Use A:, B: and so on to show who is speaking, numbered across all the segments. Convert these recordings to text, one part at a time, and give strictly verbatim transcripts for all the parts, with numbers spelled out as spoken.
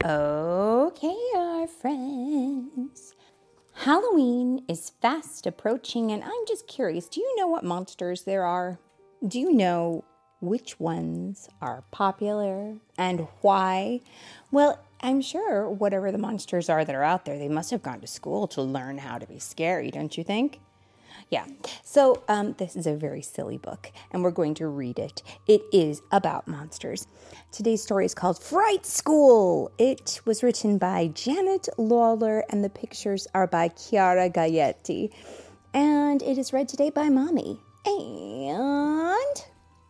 A: Okay, our friends. Halloween is fast approaching, and I'm just curious, do you know what monsters there are? Do you know which ones are popular and why? Well, I'm sure whatever the monsters are that are out there, they must have gone to school to learn how to be scary, don't you think? Yeah, so um, this is a very silly book, and we're going to read it. It is about monsters. Today's story is called Fright School. It was written by Janet Lawler, and the pictures are by Chiara Gaietti. And it is read today by Mommy. And...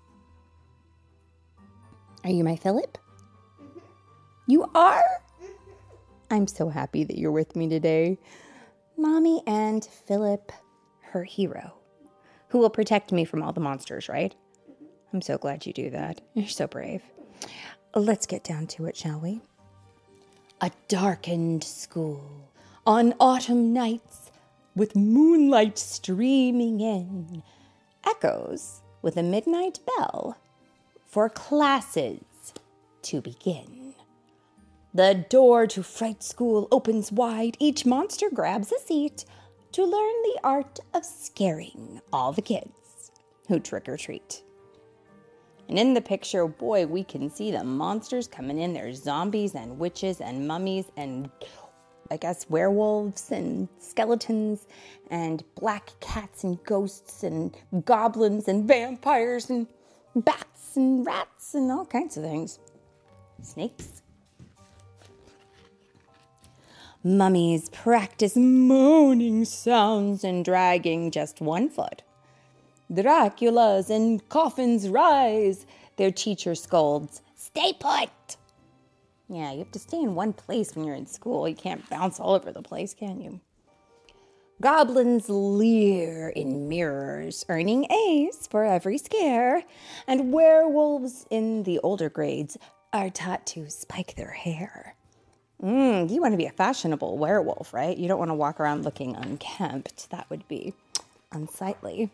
A: Are you my Philip? Mm-hmm. You are? Mm-hmm. I'm so happy that you're with me today. Mommy and Philip, her hero, who will protect me from all the monsters, right? I'm so glad you do that. You're so brave. Let's get down to it, shall we? A darkened school on autumn nights with moonlight streaming in, echoes with a midnight bell for classes to begin. The door to Fright School opens wide. Each monster grabs a seat to learn the art of scaring all the kids who trick or treat. And in the picture, boy, we can see the monsters coming in. There's zombies and witches and mummies and, I guess, werewolves and skeletons and black cats and ghosts and goblins and vampires and bats and rats and all kinds of things. Snakes. Mummies practice moaning sounds and dragging just one foot. Draculas and coffins rise. Their teacher scolds, "Stay put!" Yeah, you have to stay in one place when you're in school. You can't bounce all over the place, can you? Goblins leer in mirrors, earning A's for every scare. And werewolves in the older grades are taught to spike their hair. Mm, you want to be a fashionable werewolf, right? You don't want to walk around looking unkempt. That would be unsightly.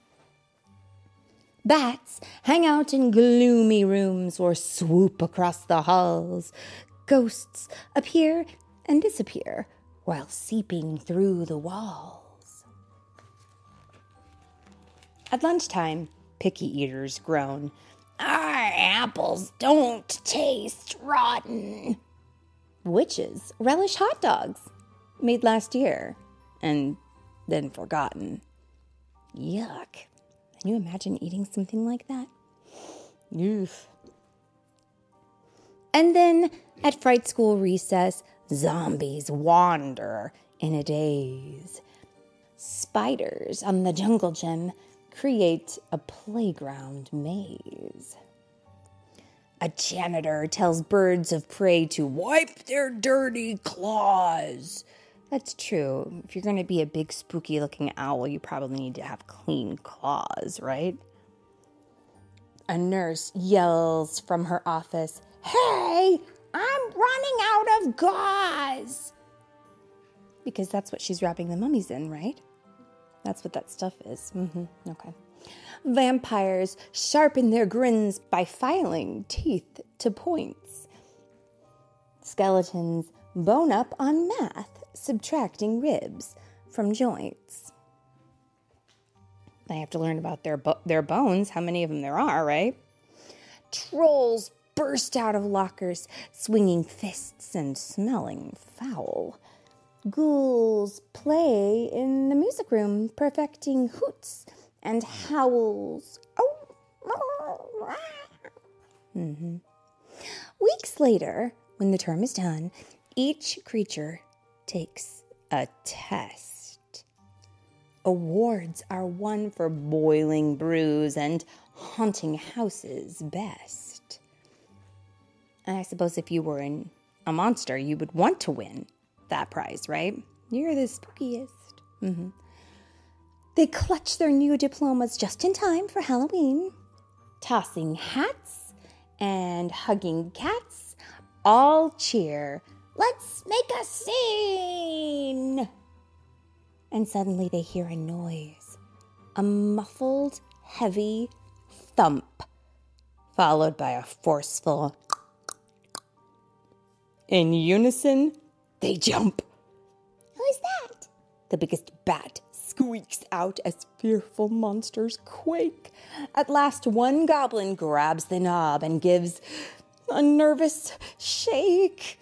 A: Bats hang out in gloomy rooms or swoop across the halls. Ghosts appear and disappear while seeping through the walls. At lunchtime, picky eaters groan, "Our apples don't taste rotten." Witches relish hot dogs made last year and then forgotten. Yuck. Can you imagine eating something like that? Oof. And then at Fright School recess, zombies wander in a daze. Spiders on the jungle gym create a playground maze. A janitor tells birds of prey to wipe their dirty claws. That's true. If you're going to be a big spooky looking owl, you probably need to have clean claws, right? A nurse yells from her office, "Hey, I'm running out of gauze!" Because that's what she's wrapping the mummies in, right? That's what that stuff is. Mm-hmm. Okay. Vampires sharpen their grins by filing teeth to points. Skeletons bone up on math, subtracting ribs from joints. They have to learn about their bo- their bones, how many of them there are, right? Trolls burst out of lockers, swinging fists and smelling foul. Ghouls play in the music room, perfecting hoots and howls. Oh. Mm-hmm. Weeks later, when the term is done, each creature takes a test. Awards are won for boiling brews and haunting houses best. And I suppose if you were in a monster, you would want to win that prize, right? You're the spookiest. Mm-hmm. They clutch their new diplomas just in time for Halloween, tossing hats and hugging cats. All cheer, "Let's make a scene!" And suddenly they hear a noise, a muffled, heavy thump, followed by a forceful In unison, they jump. Who's that? The biggest bat squeaks out as fearful monsters quake. At last, one goblin grabs the knob and gives a nervous shake.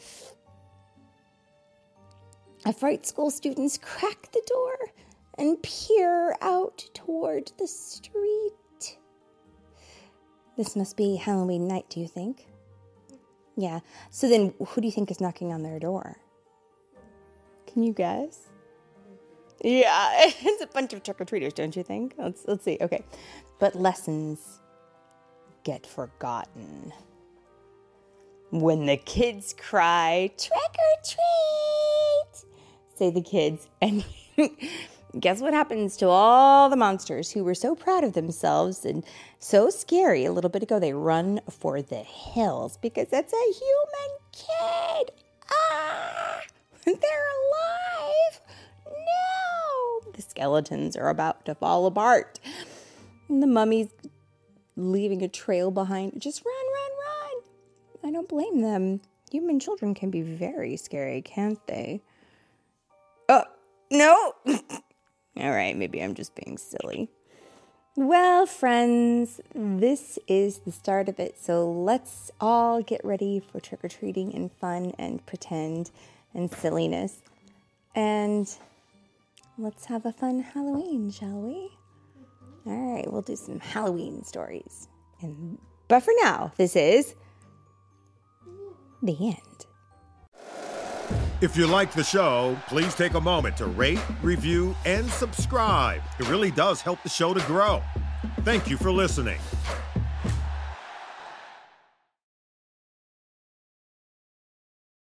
A: Fright school students crack the door and peer out toward the street. This must be Halloween night, do you think? Yeah. So then, who do you think is knocking on their door? Can you guess? Yeah, it's a bunch of trick-or-treaters, don't you think? Let's let's see. Okay. But lessons get forgotten. When the kids cry, trick or treat, say the kids. And guess what happens to all the monsters who were so proud of themselves and so scary a little bit ago? They run for the hills because it's a human kid. Ah, they're alive. No. The skeletons are about to fall apart. And the mummy's leaving a trail behind. Just run, run, run. I don't blame them. Human children can be very scary, can't they? Oh, no. All right, maybe I'm just being silly. Well, friends, this is the start of it. So let's all get ready for trick-or-treating and fun and pretend and silliness. And let's have a fun Halloween, shall we? All right, we'll do some Halloween stories. And but for now, this is the end.
B: If you like the show, please take a moment to rate, review, and subscribe. It really does help the show to grow. Thank you for listening.